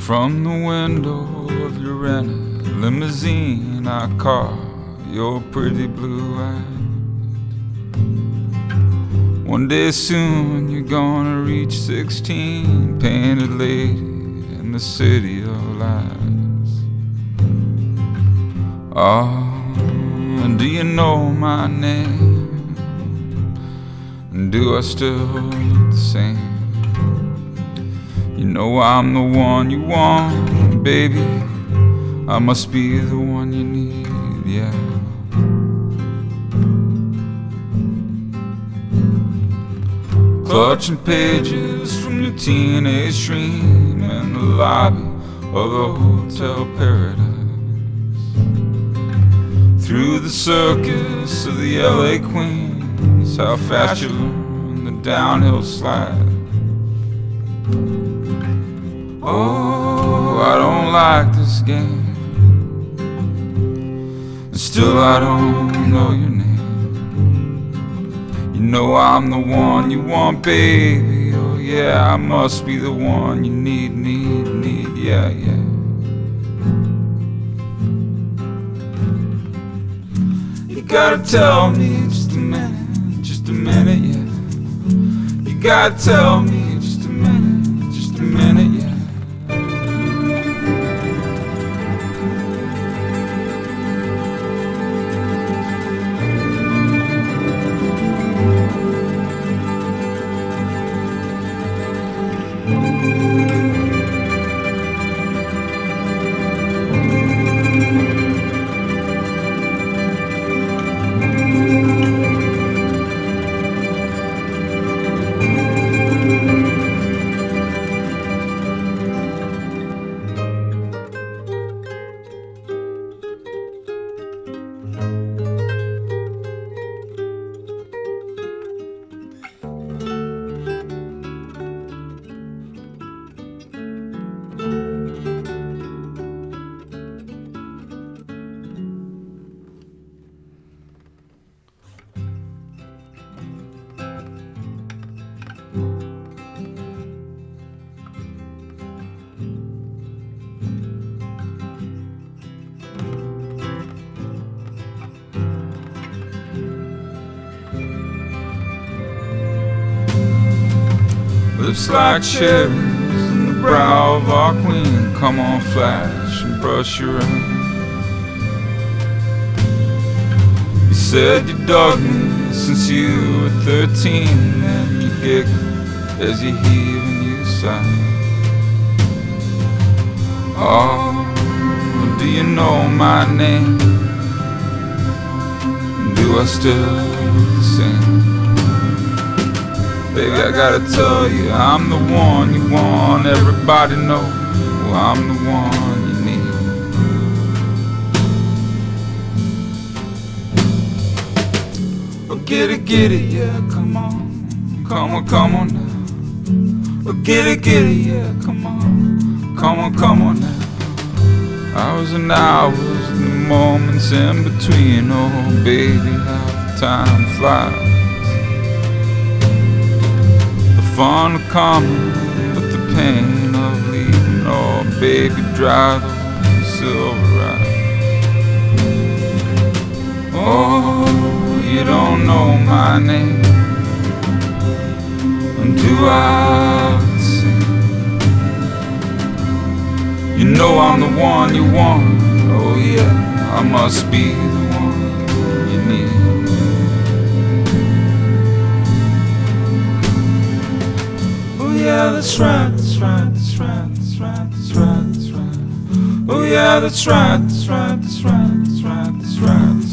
From the window of your rented limousine, I caught your pretty blue eyes. One day soon you're gonna reach 16, painted lady in the city of lies. Oh, and do you know my name? And do I still look the same? You know I'm the one you want, baby. I must be the one you need, yeah. Clutching pages from your teenage dream in the lobby of the Hotel Paradise. Through the circus of the LA Queens, how fast you learn the downhill slide. Oh, I don't like this game, and still I don't know your name. You know I'm the one you want, baby. Oh yeah, I must be the one you need, yeah, yeah. You gotta tell me just a minute, yeah. You gotta tell me just a minute, yeah. Lips like cherries in the brow of our queen. Come on, flash and brush your hair. You said you dug me since you were 13, and you giggle as you heave and you sigh. Oh, do you know my name? Do I still look the same? Baby, I gotta tell you, I'm the one you want. Everybody knows I'm the one you need. Oh, get it, yeah, come on now. Oh, get it, yeah, come on now. Hours and hours, the moments in between. Oh, baby, how the time flies. Fun of coming, but the pain of leaving. Oh, baby, dry the silver eyes. Oh, you don't know my name, and do I sing? You know I'm the one you want. Oh yeah, I must be the one you need. Yeah, that's right. Oh yeah, that's right.